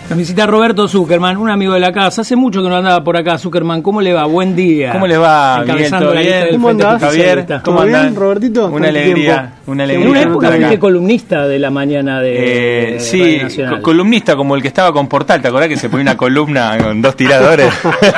Nos visita Roberto Zuckerman, un amigo de la casa. Hace mucho que no andaba por acá. Zuckerman, ¿cómo le va? Buen día. ¿Cómo le va? Bien, ¿todo bien? ¿Cómo andás, Javier? ¿Cómo andás, Robertito? Una alegría. En una época fuiste columnista de la mañana de sí, Radio Nacional. Columnista como el que estaba con Portal. ¿Te acordás que se ponía una columna con 2 tiradores?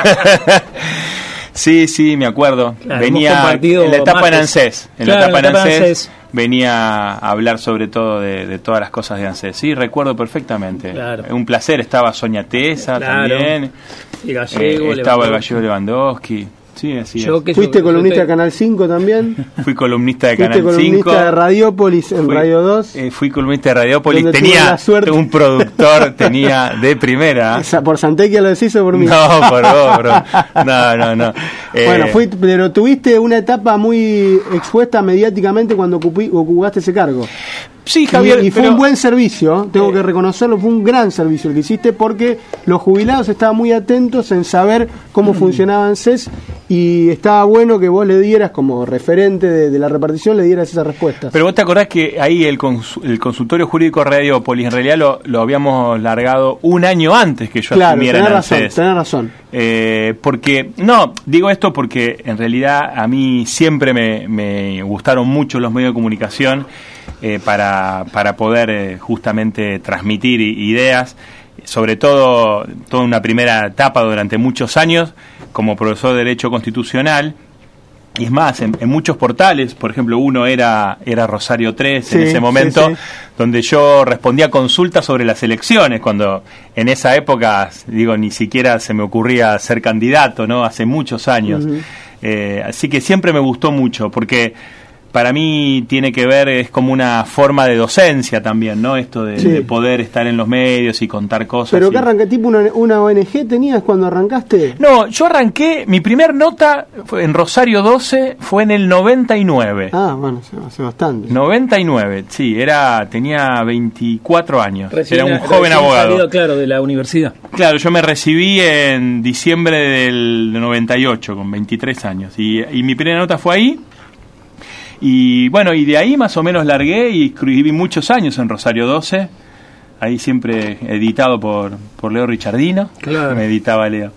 Sí, me acuerdo. Claro, venía en la etapa en ANSES. En la etapa en ANSES venía a hablar sobre todo de todas las cosas de ANSES. Sí, recuerdo perfectamente. Claro. Un placer. Estaba Sonia Tesa también. Y Gallego, estaba el Gallego Lewandowski. Sí, así es. ¿Fuiste columnista de Canal 5 también? Fui columnista de Canal 5. ¿Fuiste columnista de Radiópolis en Radio 2? Fui columnista de Radiópolis. Tenía un productor, de primera. ¿Por Santequia lo decís o por mí? No, por vos, bro. No. Bueno, pero tuviste una etapa muy expuesta mediáticamente cuando ocupaste ese cargo. Sí, Javier. Y fue un buen servicio, tengo que reconocerlo, fue un gran servicio el que hiciste porque los jubilados estaban muy atentos en saber cómo funcionaba ANSES y estaba bueno que vos le dieras, como referente de la repartición, le dieras esas respuestas. Pero vos te acordás que ahí el consultorio jurídico Radiópolis, en realidad lo habíamos largado un año antes que yo asumiera en ANSES. Tenés razón. Porque, digo esto porque en realidad a mí siempre me gustaron mucho los medios de comunicación. Para poder justamente transmitir ideas, sobre todo toda una primera etapa durante muchos años como profesor de Derecho Constitucional. Y es más, en muchos portales, por ejemplo, uno era Rosario 3 en ese momento, donde yo respondía consultas sobre las elecciones, cuando en esa época, ni siquiera se me ocurría ser candidato, ¿no? Hace muchos años. Así que siempre me gustó mucho, porque para mí tiene que ver, es como una forma de docencia también, ¿no? Esto de poder estar en los medios y contar cosas. ¿Pero qué arranqué? ¿Tipo una ONG tenías cuando arrancaste? No, yo arranqué, mi primer nota fue en Rosario 12, fue en el 99. Ah, bueno, hace bastante. 99, sí, tenía 24 años, era un joven abogado. Salido, claro, de la universidad. Claro, yo me recibí en diciembre del 98, con 23 años, y mi primera nota fue ahí. Y bueno, y de ahí más o menos largué y escribí muchos años en Rosario 12, ahí siempre editado por Leo Richardino, claro. Me editaba Leo.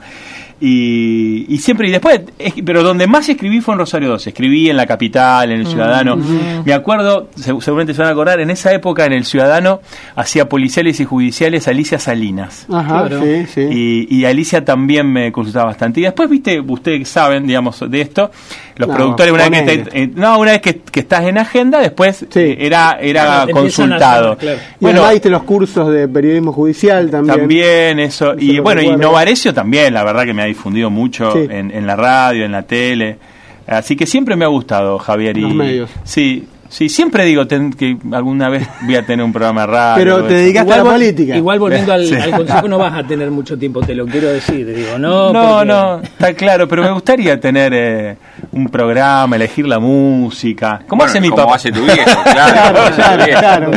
Y siempre, y después, pero donde más escribí fue en Rosario 12, escribí en La Capital, en El Ciudadano. Me acuerdo, seguramente se van a acordar, en esa época en El Ciudadano hacía policiales y judiciales Alicia Salinas. Ajá, claro. Sí. Y Alicia también me consultaba bastante. Y después, ustedes saben, digamos, de esto, los productores, una vez que estás en agenda, después era consultado. Claro. Y además diste los cursos de periodismo judicial también. También eso. Y bueno, y Novarecio también, la verdad que me ha difundido mucho en la radio, en la tele. Así que siempre me ha gustado, Javier. Los medios. Sí, siempre digo que alguna vez voy a tener un programa de radio. Pero te dedicaste a la política. Igual volviendo al consejo no vas a tener mucho tiempo, te lo quiero decir. No, está claro, pero me gustaría tener un programa, elegir la música. ¿Cómo hace mi papá? Como hace tu viejo, claro.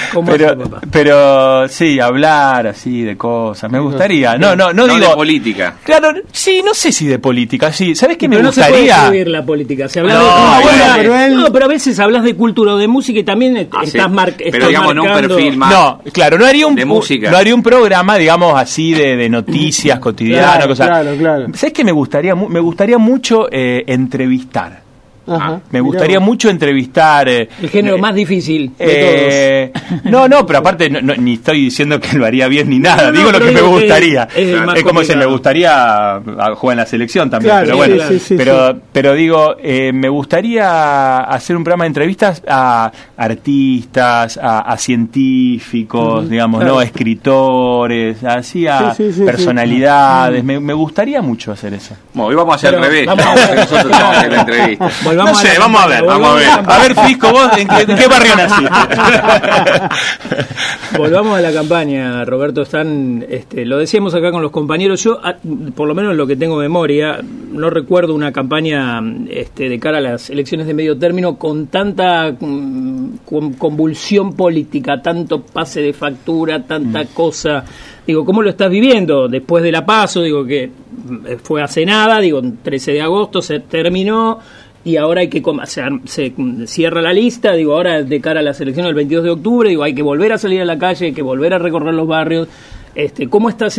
Pero sí, hablar así de cosas. Me gustaría. No digo de política. Claro, sí, no sé si de política. Sí, ¿sabes qué me pero gustaría? No se puede escribir la política. Se habla pero a veces hablas de cultura o de música y también estás marcando. Pero digamos, no un perfil más. No, claro, no haría de música. No haría un programa, digamos, así de noticias cotidianas, cosas. Claro. ¿Sabes qué me gustaría mucho entrevistar? Ajá, me gustaría mucho entrevistar el género más difícil de todos. No, pero aparte ni estoy diciendo que lo haría bien ni nada, digo lo que me gustaría. Es como si me gustaría jugar en la selección también, pero bueno, pero digo, me gustaría hacer un programa de entrevistas a artistas, a científicos, digamos, ¿no? Escritores, así a personalidades. Me gustaría mucho hacer eso. Bueno, hoy vamos a hacer al revés. Nosotros vamos a hacer la entrevista. No sé, vamos a ver. A ver, Fisco, vos, ¿en qué barrio naciste? Volvamos a la campaña, Roberto. Lo decíamos acá con los compañeros. Yo, por lo menos en lo que tengo memoria, no recuerdo una campaña de cara a las elecciones de medio término con tanta convulsión política, tanto pase de factura, tanta cosa. Digo, ¿cómo lo estás viviendo? Después de la PASO, que fue hace nada, 13 de agosto, se terminó. Y ahora hay que se cierra la lista, ahora de cara a las elecciones del 22 de octubre, hay que volver a salir a la calle, hay que volver a recorrer los barrios. ¿Cómo estás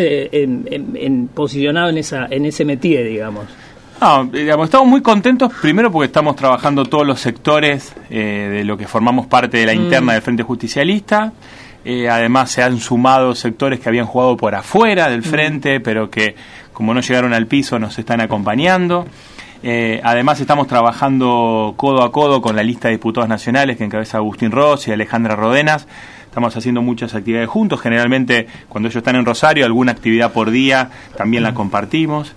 posicionado en ese métier, digamos? No, digamos, estamos muy contentos, primero porque estamos trabajando todos los sectores de lo que formamos parte de la interna del Frente Justicialista. Además se han sumado sectores que habían jugado por afuera del Frente, pero que como no llegaron al piso nos están acompañando. Además estamos trabajando codo a codo con la lista de diputados nacionales que encabeza Agustín Rossi y Alejandra Rodenas. Estamos haciendo muchas actividades juntos. Generalmente cuando ellos están en Rosario, alguna actividad por día también la compartimos.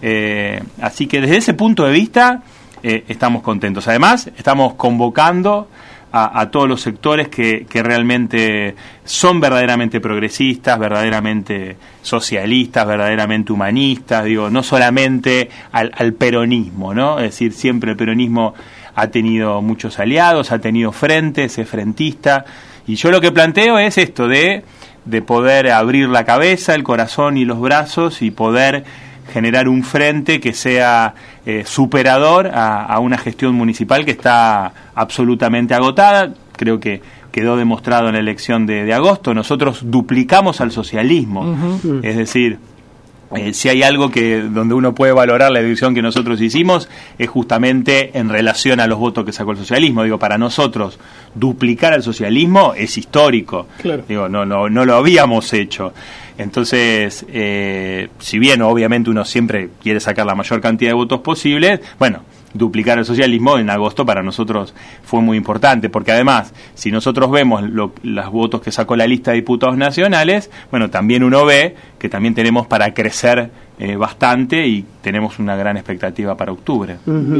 Así que desde ese punto de vista estamos contentos. Además estamos convocando a todos los sectores que realmente son verdaderamente progresistas, verdaderamente socialistas, verdaderamente humanistas, digo, no solamente al peronismo, ¿no? Es decir, siempre el peronismo ha tenido muchos aliados, ha tenido frentes, es frentista, y yo lo que planteo es esto de poder abrir la cabeza, el corazón y los brazos y poder generar un frente que sea superador a una gestión municipal que está absolutamente agotada. Creo que quedó demostrado en la elección de agosto. Nosotros duplicamos al socialismo, es decir, si hay algo donde uno puede valorar la elección que nosotros hicimos es justamente en relación a los votos que sacó el socialismo. Digo, para nosotros duplicar al socialismo es histórico. Claro. Digo, no lo habíamos hecho. Entonces, si bien obviamente uno siempre quiere sacar la mayor cantidad de votos posible, bueno, duplicar el socialismo en agosto para nosotros fue muy importante, porque además, si nosotros vemos los votos que sacó la lista de diputados nacionales, bueno, también uno ve que también tenemos para crecer bastante y tenemos una gran expectativa para octubre.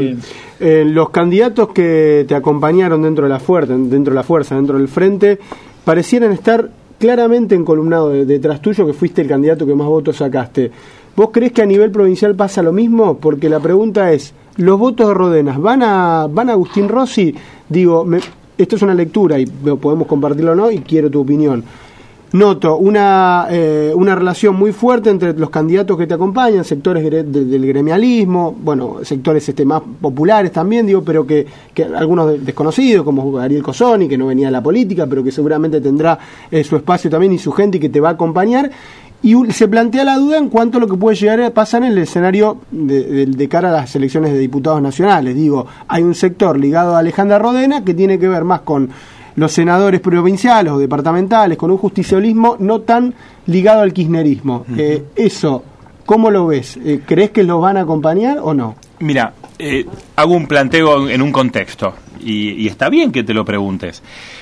Los candidatos que te acompañaron dentro de la fuerza, dentro del frente, parecieran estar claramente encolumnados detrás tuyo, que fuiste el candidato que más votos sacaste. ¿Vos creés que a nivel provincial pasa lo mismo? Porque la pregunta es, ¿los votos de Rodenas van a Agustín Rossi? Digo, esto es una lectura y podemos compartirlo o no, y quiero tu opinión. Noto una relación muy fuerte entre los candidatos que te acompañan, sectores del gremialismo, bueno, sectores más populares también, digo, pero que algunos desconocidos, como Ariel Cozzoni, que no venía de la política, pero que seguramente tendrá su espacio también y su gente y que te va a acompañar. Y se plantea la duda en cuanto a lo que puede llegar a pasar en el escenario de cara a las elecciones de diputados nacionales. Digo, hay un sector ligado a Alejandra Rodenas que tiene que ver más con los senadores provinciales o departamentales, con un justicialismo no tan ligado al kirchnerismo. Eso, ¿cómo lo ves? ¿Crees que los van a acompañar o no? Mira, hago un planteo en un contexto, y está bien que te lo preguntes.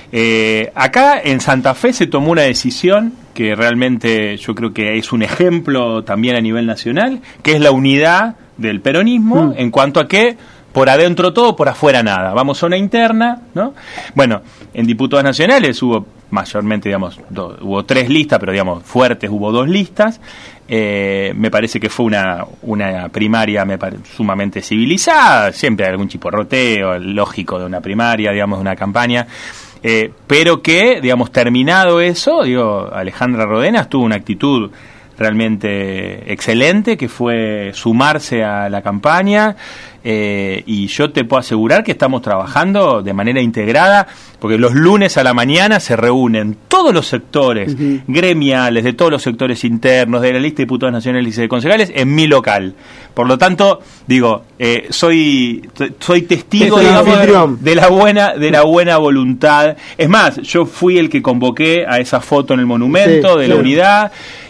Acá en Santa Fe se tomó una decisión que realmente yo creo que es un ejemplo también a nivel nacional, que es la unidad del peronismo en cuanto a que por adentro todo, por afuera nada. Vamos a una interna, ¿no? Bueno, en diputados nacionales hubo mayormente, digamos, hubo 3 listas, pero digamos, fuertes hubo 2 listas. Me parece que fue una primaria sumamente civilizada, siempre hay algún chiporroteo lógico de una primaria, digamos, de una campaña. Pero que, digamos, terminado eso, digo, Alejandra Rodenas tuvo una actitud realmente excelente, que fue sumarse a la campaña, y yo te puedo asegurar que estamos trabajando de manera integrada, porque los lunes a la mañana se reúnen todos los sectores gremiales, de todos los sectores internos, de la lista de diputados nacionales y de concejales, en mi local. Por lo tanto, digo, soy testigo, digamos, de la buena voluntad. Es más, yo fui el que convoqué a esa foto en el monumento de la unidad.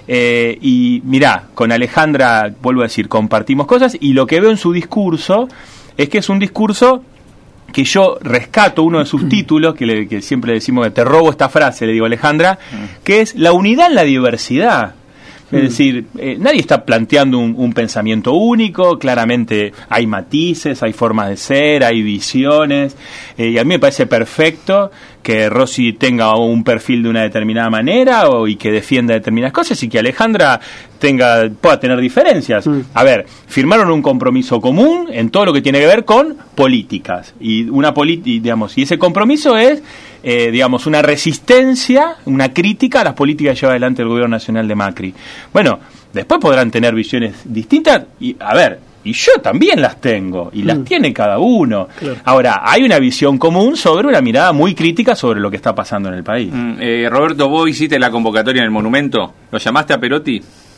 Y mirá, con Alejandra, vuelvo a decir, compartimos cosas, y lo que veo en su discurso es que es un discurso que yo rescato, uno de sus títulos, que siempre le decimos que te robo esta frase, le digo a Alejandra, que es la unidad en la diversidad. Es decir, nadie está planteando un pensamiento único, claramente hay matices, hay formas de ser, hay visiones, y a mí me parece perfecto que Rossi tenga un perfil de una determinada manera y que defienda determinadas cosas, y que Alejandra pueda tener diferencias. A ver, firmaron un compromiso común en todo lo que tiene que ver con políticas, y y ese compromiso es digamos, una resistencia, una crítica a las políticas que lleva adelante el gobierno nacional de Macri. Bueno, después podrán tener visiones distintas y, a ver, y yo también las tengo, y las tiene cada uno. Claro. Ahora, hay una visión común sobre una mirada muy crítica sobre lo que está pasando en el país. Roberto, ¿vos hiciste la convocatoria en el Monumento? ¿Lo llamaste a Perotti?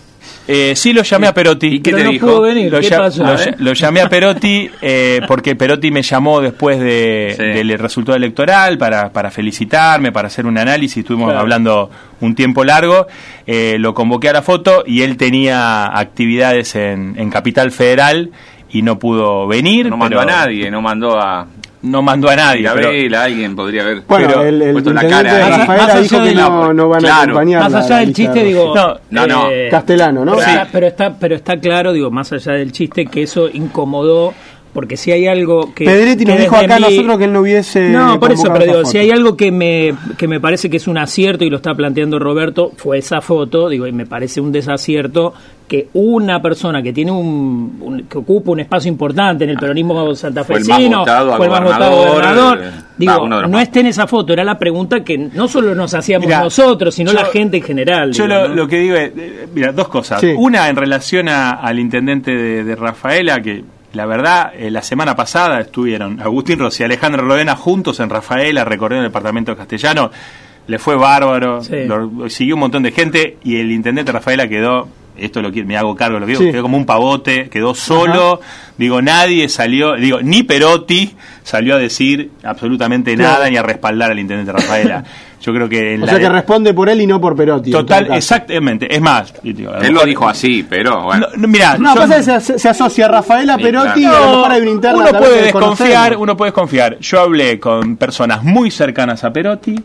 Sí, lo llamé a Perotti. ¿Y qué Pero te no dijo? pudo venir. ¿Qué pasó? Lo llamé a Perotti porque Perotti me llamó después del resultado electoral para felicitarme, para hacer un análisis. Estuvimos hablando un tiempo largo. Lo convoqué a la foto y él tenía actividades en Capital Federal y no pudo venir. No mandó a nadie, no mandó a nadie. Gabriela, alguien podría haber el puesto la intendente de cara ahí. Rafaela dijo que no van a acompañar. Más allá del chiste, digo... No. Castellano, ¿no? Pero está claro, digo, más allá del chiste, que eso incomodó, porque si hay algo que... Pedretti nos dijo acá a nosotros que él no hubiese... No, por eso, convocado pero digo, esa si foto. hay algo que me parece que es un acierto, y lo está planteando Roberto, fue esa foto, digo, y me parece un desacierto que una persona que tiene que ocupa un espacio importante en el peronismo santafesino, fue el más votado a gobernador, digo, uno de los no más. esté en esa foto, era la pregunta que no solo nos hacíamos Mirá, nosotros, sino la gente en general. Yo digo, ¿no? lo que digo es, mira, dos cosas. Sí. Una, en relación al intendente de Rafaela, que la verdad, la semana pasada estuvieron Agustín Rossi y Alejandro Rodena juntos en Rafaela, recorriendo el departamento castellano. Le fue bárbaro, siguió un montón de gente, y el intendente de Rafaela quedó... Esto me hago cargo, lo que digo, quedó como un pavote, quedó solo. Digo, nadie salió, ni Perotti salió a decir absolutamente nada, ni a respaldar al intendente Rafaela. Yo creo que o sea que responde por él y no por Perotti. Total, exactamente. Es más, digo, Él lo dijo así, pero bueno. Mirá, pasa que se asocia a Rafaela a Perotti, y a lo mejor hay una interna. uno puede desconocemos. desconfiar. Yo hablé con personas muy cercanas a Perotti,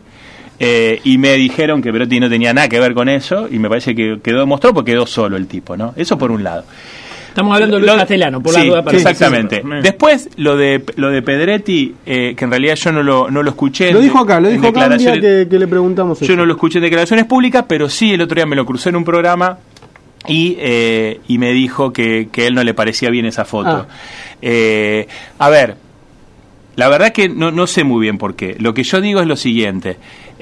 y me dijeron que Perotti no tenía nada que ver con eso, y me parece que quedó demostrado porque quedó solo el tipo, ¿no? Eso por un lado. Estamos hablando de Luis Castellano, por la duda. Exactamente. Después, lo de Pedretti, que en realidad yo no lo escuché. Lo dijo acá un día que le preguntamos yo eso. no lo escuché en declaraciones públicas, pero sí el otro día me lo crucé en un programa y me dijo que él no le parecía bien esa foto. A ver, la verdad que no sé muy bien por qué. Lo que yo digo es lo siguiente.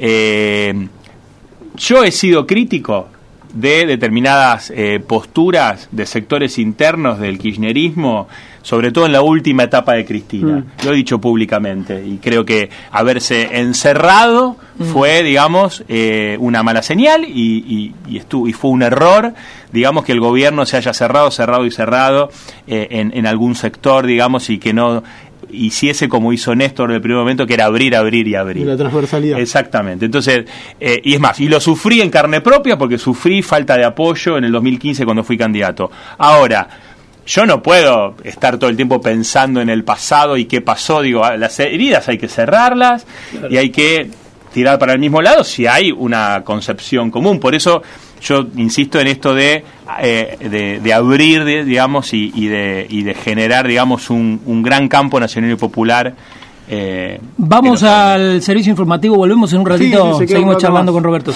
Yo he sido crítico de determinadas posturas de sectores internos del kirchnerismo, sobre todo en la última etapa de Cristina. Lo he dicho públicamente, y creo que haberse encerrado fue, digamos, una mala señal, y fue un error, digamos, que el gobierno se haya cerrado en algún sector, digamos, y que no hiciese como hizo Néstor en el primer momento, que era abrir. Y la transversalidad. Exactamente. Entonces, y es más, y lo sufrí en carne propia, porque sufrí falta de apoyo en el 2015 cuando fui candidato. Ahora, yo no puedo estar todo el tiempo pensando en el pasado y qué pasó. Digo, las heridas hay que cerrarlas, y hay que tirar para el mismo lado si hay una concepción común. Por eso yo insisto en esto de abrir, digamos, y de generar, digamos, un gran campo nacional y popular. Vamos al servicio informativo, volvemos en un ratito, seguimos charlando con Roberto.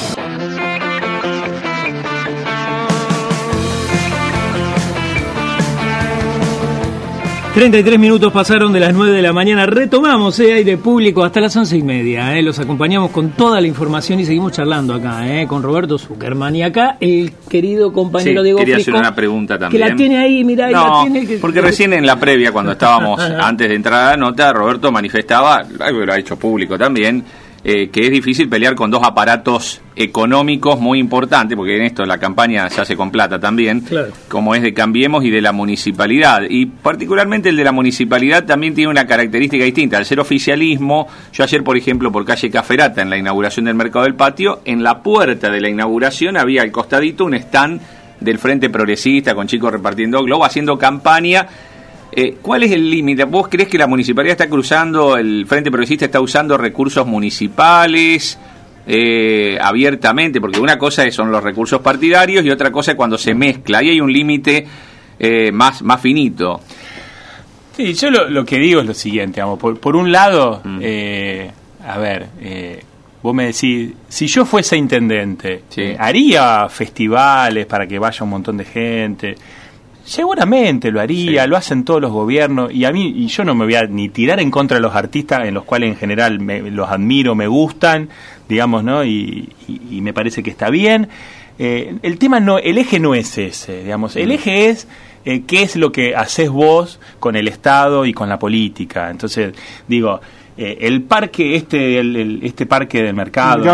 33 minutos pasaron de las 9 de la mañana. Retomamos aire público hasta las 11:30. Los acompañamos con toda la información y seguimos charlando acá con Roberto Zuckerman. Y acá el querido compañero Diego quería Frisco, hacer una pregunta también. que la tiene ahí, mirá, no, la tiene porque recién en la previa, cuando estábamos antes de entrar a la nota, Roberto manifestaba, algo que lo ha hecho público también, que es difícil pelear con dos aparatos económicos muy importantes, porque en esto la campaña se hace con plata también, claro, como es de Cambiemos y de la municipalidad. Y particularmente el de la municipalidad también tiene una característica distinta. Al ser oficialismo, yo ayer, por ejemplo, por calle Caferata, en la inauguración del Mercado del Patio, en la puerta de la inauguración había al costadito un stand del Frente Progresista, con chicos repartiendo globos, haciendo campaña. ¿Cuál es el límite? ¿Vos crees que la municipalidad está cruzando, el Frente Progresista está usando recursos municipales abiertamente? Porque una cosa son los recursos partidarios y otra cosa es cuando se mezcla. Ahí hay un límite más finito. Sí, yo lo que digo es lo siguiente, vamos, por un lado, vos me decís, si yo fuese intendente, ¿haría festivales para que vaya un montón de gente? Seguramente lo haría, lo hacen todos los gobiernos, y yo no me voy a ni tirar en contra de los artistas, en los cuales en general los admiro, me gustan, digamos, ¿no? Y me parece que está bien. el tema no, el eje no es ese, digamos, el eje es qué es lo que haces vos con el Estado y con la política. Entonces, digo, el parque este parque del mercado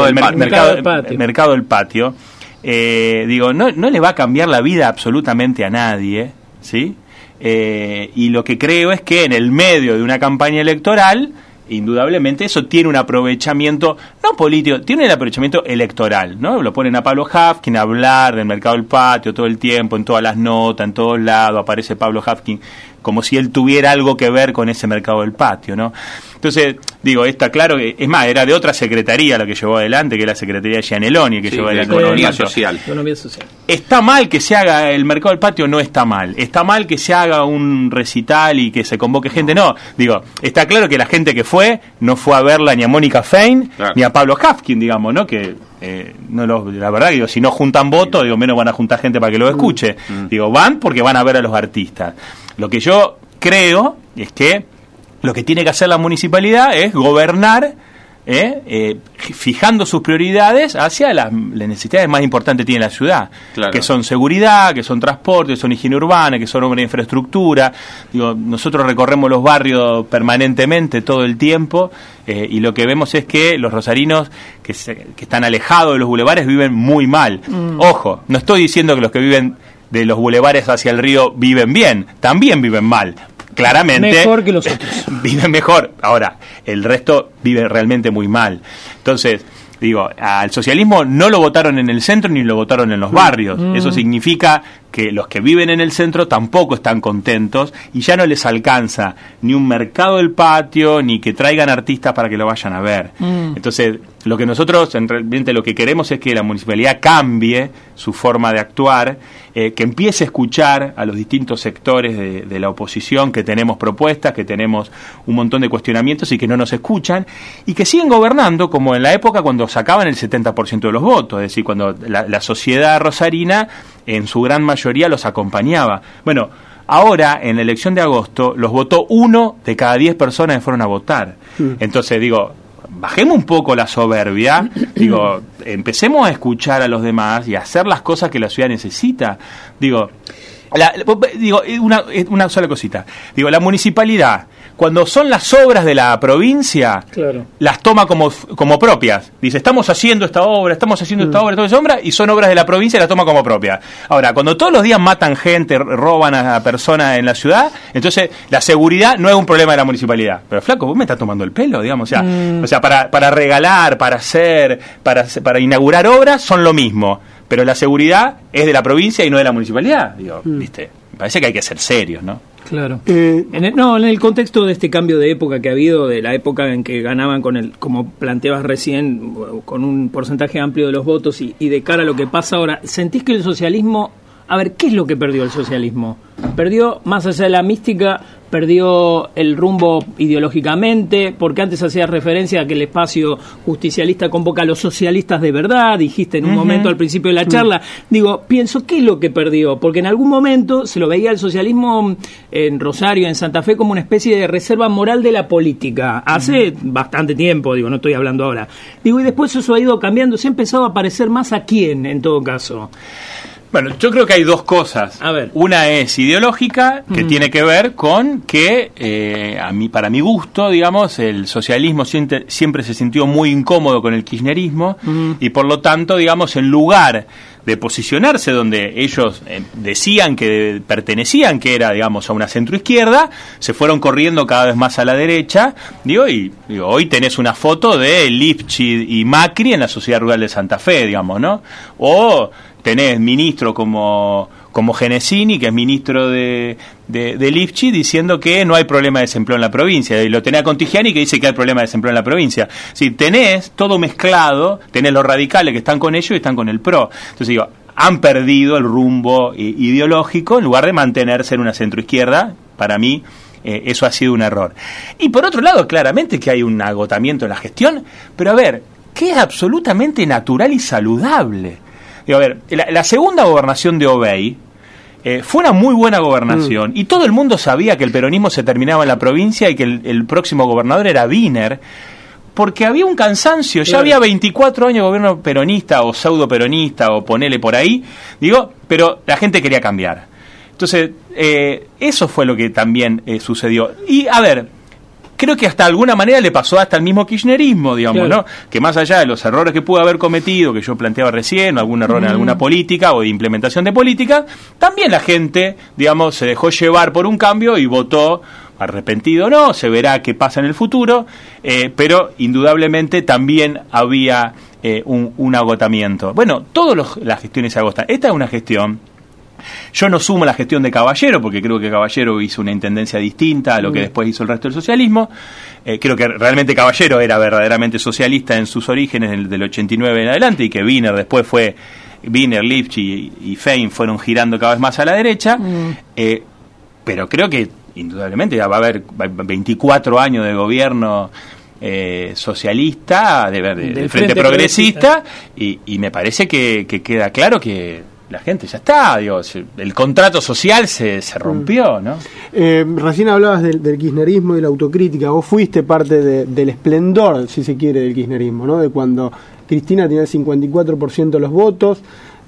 del patio, digo, no le va a cambiar la vida absolutamente a nadie, ¿sí? Y lo que creo es que en el medio de una campaña electoral, indudablemente eso tiene un aprovechamiento, no político, tiene un aprovechamiento electoral, ¿no? Lo ponen a Pablo Hafkin a hablar del mercado del patio todo el tiempo, en todas las notas, en todos lados, aparece Pablo Hafkin como si él tuviera algo que ver con ese mercado del patio, ¿no? Entonces, digo, está claro que, es más, era de otra secretaría la que llevó adelante, que es la secretaría de Gianelloni, que llevó adelante Economía Social. ¿Está mal que se haga el mercado del patio? No está mal. ¿Está mal que se haga un recital y que se convoque gente? No. Digo, está claro que la gente que fue, no fue a verla ni a Mónica Fein, ni a Pablo Hafkin, digamos, ¿no? Que la verdad, digo, si no juntan votos, digo, menos van a juntar gente para que lo escuche. Digo, van porque van a ver a los artistas. Lo que yo creo es que lo que tiene que hacer la municipalidad es gobernar, fijando sus prioridades hacia las necesidades más importantes que tiene la ciudad, que son seguridad, que son transporte, que son higiene urbana, que son obras de infraestructura. Digo, nosotros recorremos los barrios permanentemente todo el tiempo, y lo que vemos es que los rosarinos que están alejados de los bulevares viven muy mal. Ojo, no estoy diciendo que los que viven de los bulevares hacia el río viven bien, también viven mal. Claramente mejor que los otros. Viven mejor. Ahora, el resto vive realmente muy mal. Entonces, digo, al socialismo no lo votaron en el centro ni lo votaron en los barrios. Eso significa que los que viven en el centro tampoco están contentos y ya no les alcanza ni un mercado del patio, ni que traigan artistas para que lo vayan a ver. Entonces, lo que nosotros realmente lo que queremos es que la municipalidad cambie su forma de actuar, que empiece a escuchar a los distintos sectores de la oposición, que tenemos propuestas, que tenemos un montón de cuestionamientos y que no nos escuchan, y que siguen gobernando como en la época cuando sacaban el 70% de los votos, es decir, cuando la sociedad rosarina en su gran mayoría los acompañaba. Bueno, ahora en la elección de agosto los votó 1 de cada 10 personas que fueron a votar. Entonces digo, bajemos un poco la soberbia, digo, empecemos a escuchar a los demás y a hacer las cosas que la ciudad necesita. Digo, una sola cosita. Digo, la municipalidad, cuando son las obras de la provincia, las toma como propias. Dice, estamos haciendo esta obra, toda esa obra, y son obras de la provincia y las toma como propias. Ahora, cuando todos los días matan gente, roban a personas en la ciudad, entonces la seguridad no es un problema de la municipalidad. Pero flaco, vos me estás tomando el pelo, digamos. O sea, para regalar, para inaugurar obras, son lo mismo. Pero la seguridad es de la provincia y no de la municipalidad. Digo, ¿viste? Me parece que hay que ser serios, ¿no? Claro. En el contexto de este cambio de época que ha habido, de la época en que ganaban como planteabas recién, con un porcentaje amplio de los votos y de cara a lo que pasa ahora, ¿sentís que el socialismo... A ver, ¿qué es lo que perdió el socialismo? Perdió, más allá de la mística, perdió el rumbo ideológicamente, porque antes hacías referencia a que el espacio justicialista convoca a los socialistas de verdad, dijiste en un momento al principio de la charla. Digo, pienso, ¿qué es lo que perdió? Porque en algún momento se lo veía el socialismo en Rosario, en Santa Fe, como una especie de reserva moral de la política. Hace bastante tiempo, digo, no estoy hablando ahora. Digo, y después eso ha ido cambiando, se ha empezado a parecer más a quién, en todo caso. Bueno, yo creo que hay dos cosas. A ver. Una es ideológica, que tiene que ver con que, para mi gusto, digamos, el socialismo siempre se sintió muy incómodo con el kirchnerismo y por lo tanto, digamos, en lugar de posicionarse donde ellos decían que pertenecían, que era, digamos, a una centroizquierda, se fueron corriendo cada vez más a la derecha. Digo, hoy tenés una foto de Lifchitz y Macri en la Sociedad Rural de Santa Fe, digamos, ¿no? O tenés ministro como Genesini, que es ministro de Lifchitz, diciendo que no hay problema de desempleo en la provincia, y lo tenés a Contigiani, que dice que hay problema de desempleo en la provincia. Sí, tenés todo mezclado, tenés los radicales que están con ellos y están con el PRO. Entonces digo, han perdido el rumbo ideológico en lugar de mantenerse en una centroizquierda. Para mí eso ha sido un error. Y por otro lado, claramente que hay un agotamiento en la gestión, pero a ver, que es absolutamente natural y saludable. Digo, a ver, la segunda gobernación de Obey fue una muy buena gobernación y todo el mundo sabía que el peronismo se terminaba en la provincia y que el próximo gobernador era Wiener. porque había un cansancio, ya había 24 años de gobierno peronista o pseudo peronista o ponele por ahí, pero la gente quería cambiar. Entonces, eso fue lo que también sucedió. Y, a ver, creo que hasta de alguna manera le pasó hasta el mismo kirchnerismo, digamos, ¿no? Que más allá de los errores que pudo haber cometido, que yo planteaba recién, o algún error en alguna política o de implementación de política, también la gente, digamos, se dejó llevar por un cambio y votó, arrepentido o no, se verá qué pasa en el futuro, pero indudablemente también había un agotamiento. Bueno, todas las gestiones se agotan. Esta es una gestión. Yo no sumo la gestión de Caballero, porque creo que Caballero hizo una intendencia distinta a lo que después hizo el resto del socialismo. Creo que realmente Caballero era verdaderamente socialista en sus orígenes, del 89 en adelante, y que Wiener después fue... Wiener, Lifchitz y Fein fueron girando cada vez más a la derecha. Pero creo que indudablemente va a haber 24 años de gobierno socialista, del Frente Progresista, y me parece que queda claro que la gente ya está, el contrato social se rompió, ¿no? Recién hablabas del kirchnerismo y de la autocrítica. Vos fuiste parte del esplendor, si se quiere, del kirchnerismo, ¿no? De cuando Cristina tenía el 54% de los votos,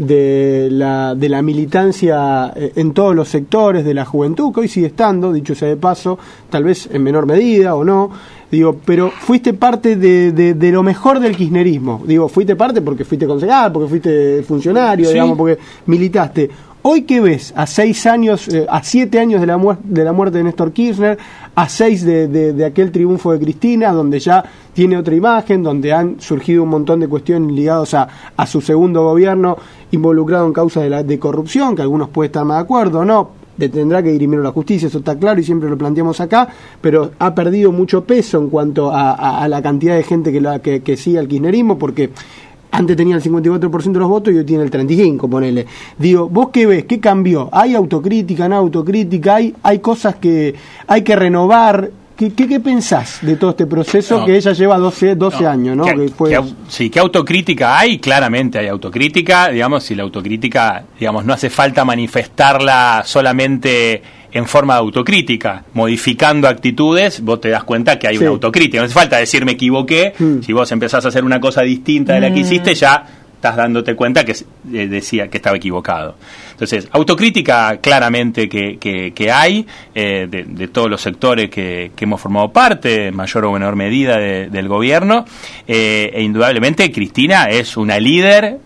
de la militancia en todos los sectores, de la juventud, que hoy sigue estando, dicho sea de paso, tal vez en menor medida o no, pero fuiste parte de lo mejor del kirchnerismo. Fuiste parte porque fuiste concejal, porque fuiste funcionario, sí, porque militaste. Hoy, ¿qué ves? A 7 años de la muerte de Néstor Kirchner, a 6 de aquel triunfo de Cristina, donde ya tiene otra imagen, donde han surgido un montón de cuestiones ligadas a su segundo gobierno, involucrado en causas de corrupción, que algunos pueden estar más de acuerdo o no, tendrá que dirimir la justicia, eso está claro y siempre lo planteamos acá, pero ha perdido mucho peso en cuanto a la cantidad de gente que sigue al kirchnerismo, porque antes tenía el 54% de los votos y hoy tiene el 35%, ponele. ¿Vos qué ves? ¿Qué cambió? ¿Hay autocrítica, no autocrítica? ¿Hay cosas que hay que renovar? ¿Qué pensás de todo este proceso que ella lleva 12 años, ¿no? ¿Qué autocrítica hay? Claramente hay autocrítica, si la autocrítica, no hace falta manifestarla solamente en forma de autocrítica, modificando actitudes, vos te das cuenta que hay una autocrítica, no hace falta decir me equivoqué, si vos empezás a hacer una cosa distinta de la que hiciste, ya estás dándote cuenta que decía que estaba equivocado. Entonces, autocrítica claramente que hay de todos los sectores que hemos formado parte, en mayor o menor medida del gobierno, e indudablemente Cristina es una líder,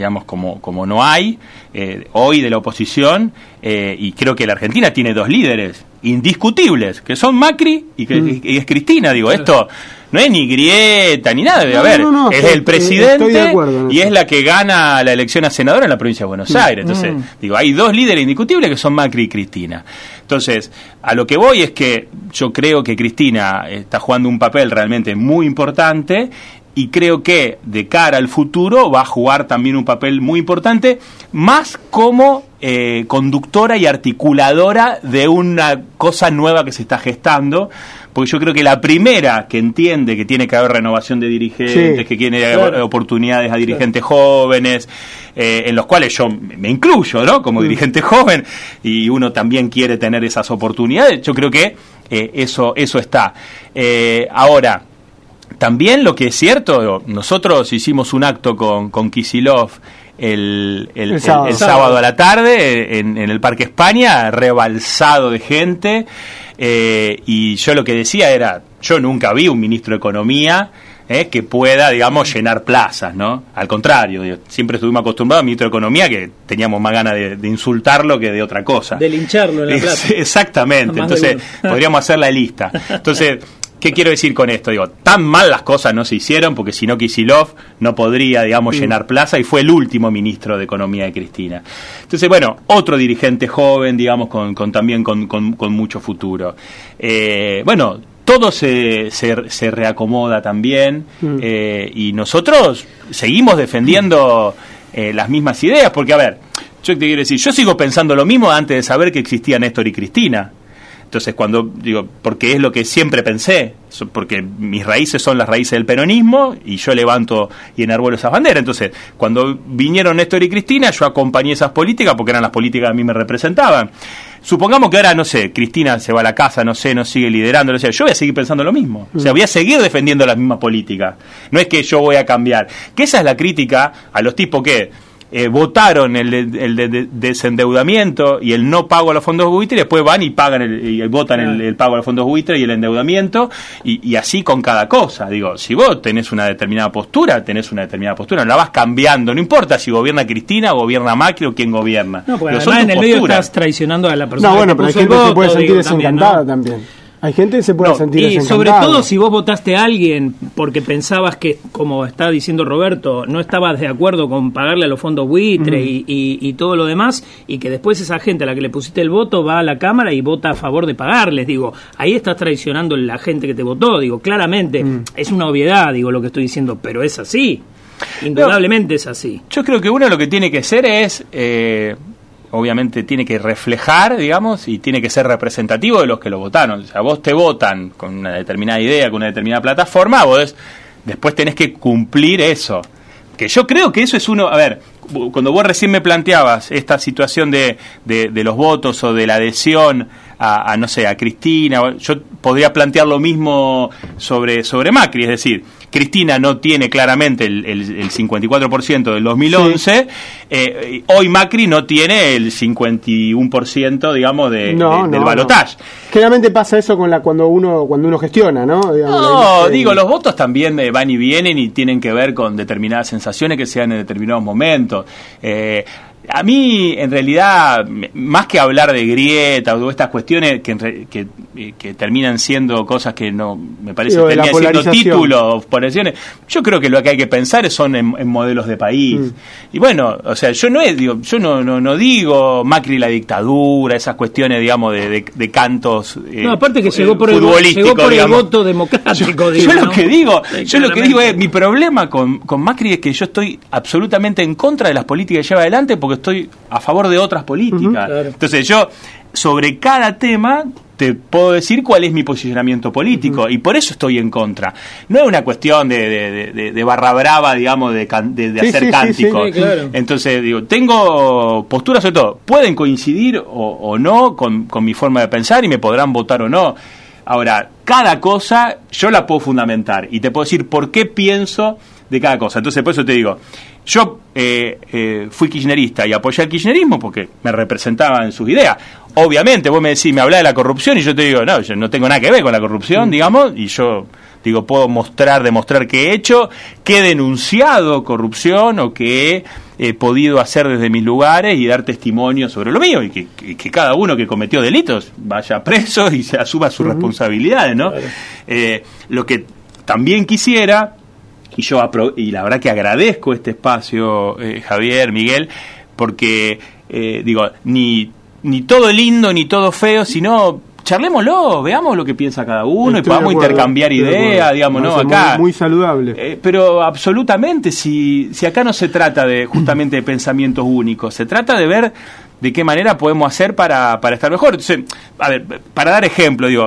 como no hay hoy de la oposición, y creo que la Argentina tiene 2 líderes indiscutibles, que son Macri y es Cristina. Esto no es ni grieta ni nada, es el presidente y es la que gana la elección a senadora en la provincia de Buenos Aires. Entonces, hay 2 líderes indiscutibles que son Macri y Cristina. Entonces, a lo que voy es que yo creo que Cristina está jugando un papel realmente muy importante, y creo que de cara al futuro va a jugar también un papel muy importante, más como conductora y articuladora de una cosa nueva que se está gestando, porque yo creo que la primera que entiende que tiene que haber renovación de dirigentes, que tiene que haber oportunidades a dirigentes jóvenes, en los cuales yo me incluyo, ¿no? Como dirigente joven, y uno también quiere tener esas oportunidades. Yo creo que eso está. Ahora, también lo que es cierto, nosotros hicimos un acto con Kicillof el sábado a la tarde en el Parque España, rebalsado de gente, y yo lo que decía era, yo nunca vi un ministro de Economía que pueda, llenar plazas, ¿no? Al contrario, siempre estuvimos acostumbrados al ministro de Economía que teníamos más ganas de insultarlo que de otra cosa. De lincharlo en la plaza. Exactamente, entonces podríamos hacer la lista. Entonces, ¿qué quiero decir con esto? Tan mal las cosas no se hicieron, porque si no Kicillof no podría, llenar plaza, y fue el último ministro de Economía de Cristina. Entonces, otro dirigente joven, también con mucho futuro. Todo se reacomoda también, y nosotros seguimos defendiendo las mismas ideas, porque, yo te quiero decir, yo sigo pensando lo mismo antes de saber que existían Néstor y Cristina. Entonces, cuando digo, porque es lo que siempre pensé, porque mis raíces son las raíces del peronismo y yo levanto y enarbuelo esas banderas. Entonces, cuando vinieron Néstor y Cristina, yo acompañé esas políticas porque eran las políticas que a mí me representaban. Supongamos que ahora, no sé, Cristina se va a la casa, no sé, no sigue liderando, o sea, yo voy a seguir pensando lo mismo. O sea, voy a seguir defendiendo las mismas políticas. No es que yo voy a cambiar. Que esa es la crítica a los tipos que votaron el desendeudamiento y el no pago a los fondos buitres, y después van y pagan y votan el pago a los fondos buitres y el endeudamiento, y así con cada cosa. Digo, si vos tenés una determinada postura, no la vas cambiando, no importa si gobierna Cristina, gobierna Macri o quién gobierna. No, porque además en el medio estás traicionando a la persona. No, bueno, pero hay gente que se puede sentir desencantada ¿no? también. Hay gente que se puede sentir y desencantada. sobre todo si vos votaste a alguien porque pensabas que, como está diciendo Roberto, no estabas de acuerdo con pagarle a los fondos buitre y todo lo demás, y que después esa gente a la que le pusiste el voto va a la Cámara y vota a favor de pagarles, digo, ahí estás traicionando a la gente que te votó, digo, claramente, es una obviedad, digo, lo que estoy diciendo, pero es así, indudablemente es así. Yo creo que uno lo que tiene que hacer es... obviamente tiene que reflejar, digamos, y tiene que ser representativo de los que lo votaron. O sea, vos te votan con una determinada idea, con una determinada plataforma, vos después tenés que cumplir eso. Que yo creo que eso es uno... A ver, cuando vos recién me planteabas esta situación de los votos o de la adhesión a no sé, a Cristina, yo podría plantear lo mismo sobre Macri, es decir, Cristina no tiene claramente el 54% del 2011, sí. Hoy Macri no tiene el 51%, digamos, del balotaje. Generalmente pasa eso cuando uno gestiona, ¿no? Digamos, digo, los votos también van y vienen y tienen que ver con determinadas sensaciones que se dan en determinados momentos. A mí, en realidad, más que hablar de grieta o de estas cuestiones que terminan siendo cosas que no, me parece, terminan siendo títulos, posiciones, yo creo que lo que hay que pensar son en modelos de país. Y bueno, o sea, yo no digo Macri la dictadura, esas cuestiones, digamos, de cantos aparte que llegó por el voto democrático. Yo lo que digo es, mi problema con Macri es que yo estoy absolutamente en contra de las políticas que lleva adelante, porque estoy a favor de otras políticas. Claro. Entonces yo, sobre cada tema, te puedo decir cuál es mi posicionamiento político, y por eso estoy en contra. No es una cuestión de barra brava, digamos, de hacer cánticos. Sí, claro. Entonces, digo, tengo posturas, sobre todo, pueden coincidir o no con mi forma de pensar, y me podrán votar o no. Ahora, cada cosa yo la puedo fundamentar, y te puedo decir por qué pienso de cada cosa. Entonces, por eso te digo, yo fui kirchnerista y apoyé al kirchnerismo porque me representaba en sus ideas. Obviamente, vos me decís, me hablás de la corrupción, y yo te digo, no, yo no tengo nada que ver con la corrupción, digamos, y yo digo, puedo demostrar que he hecho, que he denunciado corrupción o que he podido hacer desde mis lugares y dar testimonio sobre lo mío, y que cada uno que cometió delitos vaya preso y se asuma sus responsabilidades, ¿no? Claro. Lo que también quisiera, y la verdad que agradezco este espacio, Javier, Miguel, porque digo, ni todo lindo ni todo feo, sino charlémoslo, veamos lo que piensa cada uno. Estoy y podamos intercambiar ideas, digamos, ¿no? Acá muy saludable. Pero absolutamente, si acá no se trata justamente de pensamientos únicos, se trata de ver de qué manera podemos hacer para estar mejor. Entonces, a ver, para dar ejemplo, digo,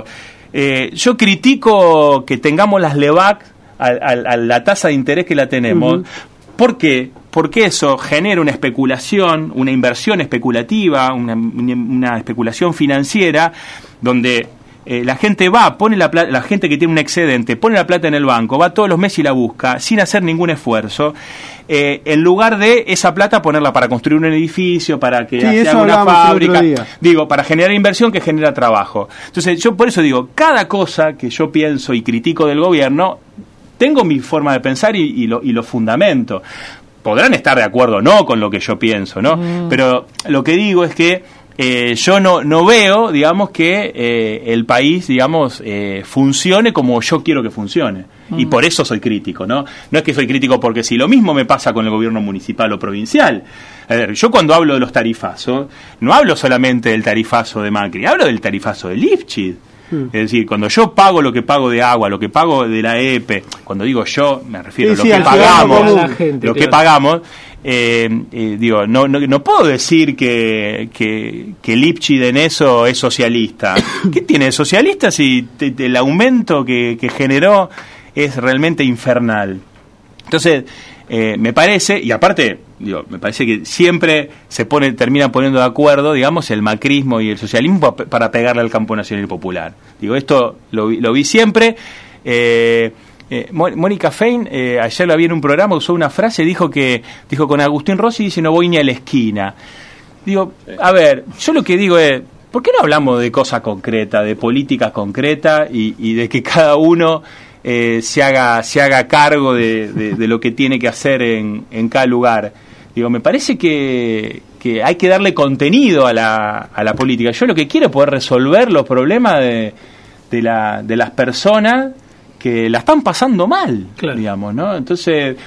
yo critico que tengamos las LEVAC a la tasa de interés que la tenemos. ¿Por qué? Porque eso genera una especulación, una inversión especulativa, una especulación financiera, donde la gente pone la gente que tiene un excedente, pone la plata en el banco, va todos los meses y la busca, sin hacer ningún esfuerzo, en lugar de esa plata ponerla para construir un edificio, para que se haga una fábrica, digo, para generar inversión que genera trabajo. Entonces, yo por eso digo, cada cosa que yo pienso y critico del gobierno, tengo mi forma de pensar y lo fundamento. Podrán estar de acuerdo o no con lo que yo pienso, ¿no? Pero lo que digo es que yo no veo, digamos, que el país, digamos, funcione como yo quiero que funcione. Y por eso soy crítico, ¿no? No es que soy crítico porque si lo mismo me pasa con el gobierno municipal o provincial. A ver, yo cuando hablo de los tarifazos, no hablo solamente del tarifazo de Macri, hablo del tarifazo de Lifchitz. Es decir, cuando yo pago lo que pago de agua, lo que pago de la EPE, cuando digo yo, me refiero a lo que pagamos, gente, que pagamos, digo, no puedo decir que Lipschitz en eso es socialista. ¿Qué tiene de socialista si el aumento que generó es realmente infernal? Entonces, me parece, y aparte, digo, me parece que siempre termina poniendo de acuerdo, digamos, el macrismo y el socialismo para pegarle al campo nacional y popular. Digo, esto lo vi siempre. Mónica Fein, ayer la vi en un programa, usó una frase, dijo con Agustín Rossi, dice, no voy ni a la esquina. Digo, a ver, yo lo que digo es, ¿por qué no hablamos de cosas concretas, de políticas concretas y de que cada uno se haga cargo de lo que tiene que hacer en cada lugar? Digo, me parece que hay que darle contenido a la política. Yo lo que quiero es poder resolver los problemas de las personas que la están pasando mal, claro, digamos, ¿no? Entonces,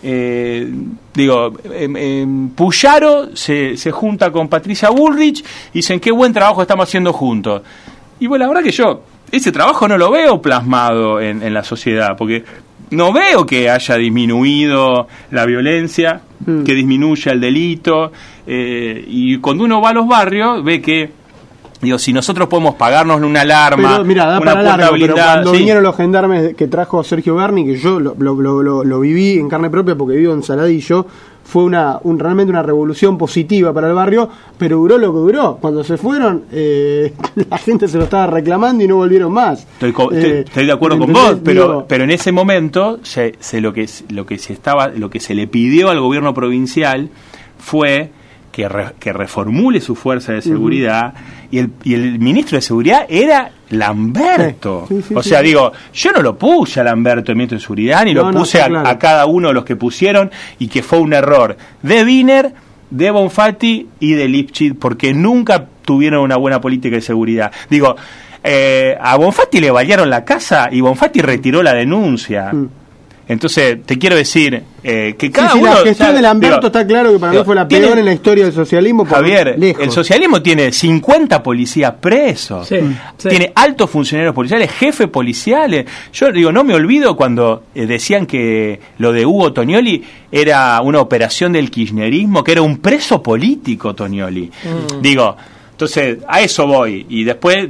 Puyaro se junta con Patricia Bullrich y dicen qué buen trabajo estamos haciendo juntos. Y bueno, la verdad que yo ese trabajo no lo veo plasmado en la sociedad, porque no veo que haya disminuido la violencia, que disminuya el delito, y cuando uno va a los barrios ve que, digo, si nosotros podemos pagarnos una alarma, pero, mira, da una para puerta largo, blindada, pero cuando sí, vinieron los gendarmes que trajo Sergio Berni, que yo lo viví en carne propia porque vivo en Saladillo, fue realmente una revolución positiva para el barrio, pero duró lo que duró. Cuando se fueron, la gente se lo estaba reclamando y no volvieron más. Estoy de acuerdo con vos, pero en ese momento lo que se le pidió al gobierno provincial fue que reformule su fuerza de seguridad, y el ministro de seguridad era Lamberto. Sí, o sea, digo, yo no lo puse a Lamberto, el ministro de seguridad, ni lo puse a cada uno de los que pusieron, y que fue un error de Wiener, de Bonfatti y de Lipschitz, porque nunca tuvieron una buena política de seguridad. Digo, a Bonfatti le balearon la casa y Bonfatti retiró la denuncia. Entonces, te quiero decir que cada uno... La gestión de Lamberto está claro que para mí fue la peor en la historia del socialismo. Javier, el socialismo tiene 50 policías presos, tiene altos funcionarios policiales, jefes policiales. Yo digo, no me olvido cuando decían que lo de Hugo Tonioli era una operación del kirchnerismo, que era un preso político Tonioli. Digo, entonces, a eso voy. Y después,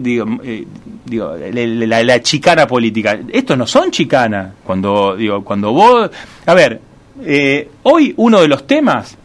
la chicana política. Estos no son chicanas. Cuando vos... A ver, hoy uno de los temas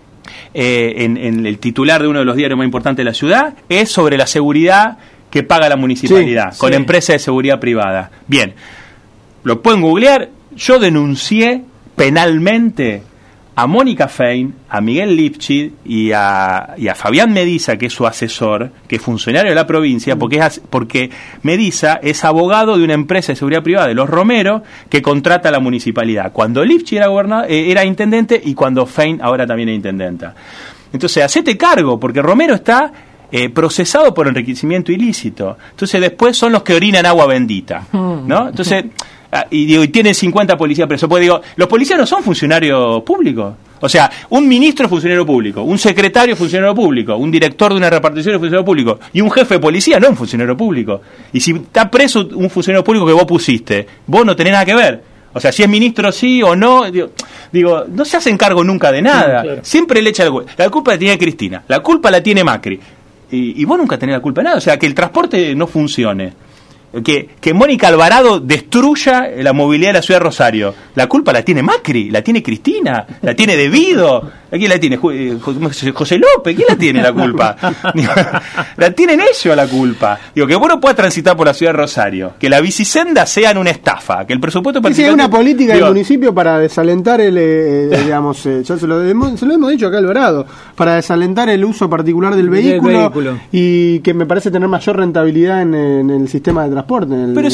en el titular de uno de los diarios más importantes de la ciudad es sobre la seguridad que paga la municipalidad con empresas de seguridad privada. Bien, lo pueden googlear. Yo denuncié penalmente a Mónica Fein, a Miguel Lipschitz y a Fabián Mediza, que es su asesor, que es funcionario de la provincia, porque Mediza es abogado de una empresa de seguridad privada de los Romero que contrata a la municipalidad, cuando Lipschitz era intendente y cuando Fein ahora también es intendenta. Entonces, hacete cargo, porque Romero está procesado por enriquecimiento ilícito. Entonces, después son los que orinan agua bendita, ¿no? Entonces... y tienen 50 policías presos. Porque digo, los policías no son funcionarios públicos. O sea, un ministro es funcionario público, un secretario es funcionario público, un director de una repartición es funcionario público, y un jefe de policía no es un funcionario público. Y si está preso un funcionario público que vos pusiste, vos no tenés nada que ver. O sea, si es ministro sí o no, digo, no se hacen cargo nunca de nada. Claro. Siempre le echa la culpa la tiene Cristina, la culpa la tiene Macri. Y vos nunca tenés la culpa de nada. O sea, que el transporte no funcione, que Mónica Alvarado destruya la movilidad de la ciudad de Rosario, la culpa la tiene Macri, la tiene Cristina, la tiene Devido. ¿Quién la tiene? José López. ¿Quién la tiene la culpa? La tienen ellos la culpa. Digo, que vos no puedas transitar por la ciudad de Rosario, que la bicisenda sea una estafa, que el presupuesto participante... Sí, hay una política del municipio para desalentar digamos, ya se lo hemos dicho acá a Alvarado, para desalentar el uso particular del vehículo, y que me parece tener mayor rentabilidad en el sistema de transporte.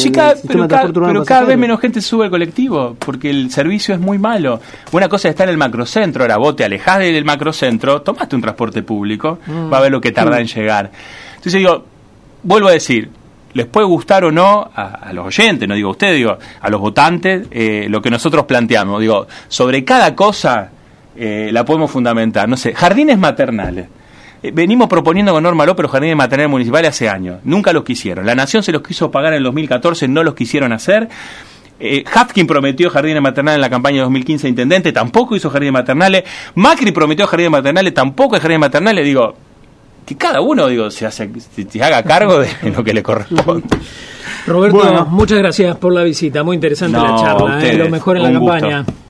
Pero cada vez menos gente sube al colectivo, porque el servicio es muy malo. Una cosa es estar en el macrocentro, ahora vos te alejás del macrocentro, tomaste un transporte público, va a ver lo que tarda en llegar. Entonces digo, vuelvo a decir, les puede gustar o no a los oyentes, no digo a ustedes, digo a los votantes, lo que nosotros planteamos. Digo, sobre cada cosa la podemos fundamentar. No sé, jardines maternales. Venimos proponiendo con Norma López los jardines maternales municipales hace años. Nunca los quisieron. La Nación se los quiso pagar en el 2014, no los quisieron hacer. Hapkin prometió jardines maternales en la campaña de 2015 de intendente, tampoco hizo jardines maternales. Macri prometió jardines maternales, tampoco hay jardines maternales. Digo, que cada uno se haga cargo de lo que le corresponde. Roberto, muchas gracias por la visita, muy interesante la charla, lo mejor en la campaña. Gusto.